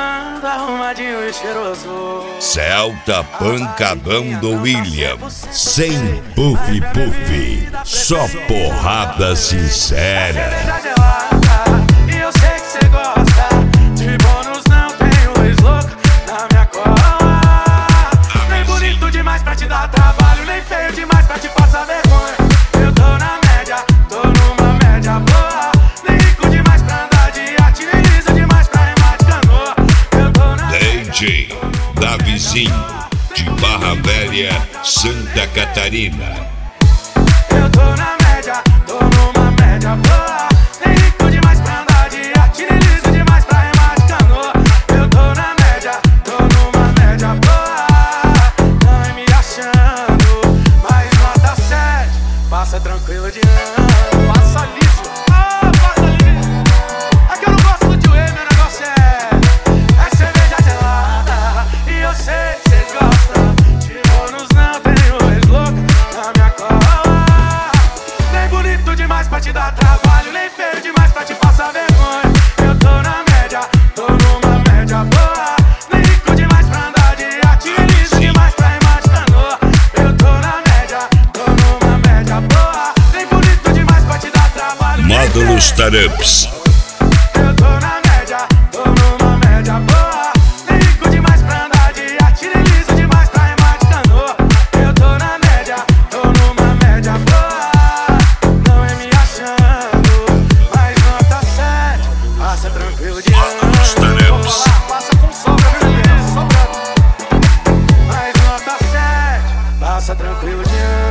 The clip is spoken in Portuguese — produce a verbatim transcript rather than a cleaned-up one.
ando arrumadinho e cheiroso. Celta pancadão do William, sem puff puff, só porrada sincera. E eu sei que cê gosta de bônus, não tenho ex-louco na minha cola. Nem bonito demais pra te dar trabalho, nem feio demais pra te passar vergonha. Eu tô na média, tô numa média boa. Nem rico demais pra andar de arte, nem liso demais pra remar de canoa. Eu tô na D J Davizinho, de Barra Velha, Santa Catarina. Eu tô na média, tô numa média boa. Nem rico demais pra andar de arte, nem liso demais pra remar de canoa. Eu tô na média, tô numa média boa. Não é me achando, mas nota sete. Passa tranquilo de ano, passa liso. Ah, passa liso. É que eu não gosto de whey, meu negócio é É cerveja gelada. E eu sei que cês gostam de bônus, não tenho ex-louco na minha cola. Nem bonito demais pra te dar trabalho, nem feio demais pra te passar vergonha. Eu tô na média, tô numa média boa. Nem rico demais pra andar de arte, nem liso demais pra remar de canoa. Eu tô na média, tô numa média boa. Nem bonito demais pra te dar trabalho, nem Módulo feio. Startups. Eu tô na média, tô numa média boa. Nem rico demais pra andar de arte, nem liso demais pra remar de canoa. Eu tô na média, tô numa média boa. Não é me achando, mas nota sete. Passa tranquilo de ano. Startups. Passa com sobra, beleza, sobrando. Mas nota sete. Passa tranquilo de ano.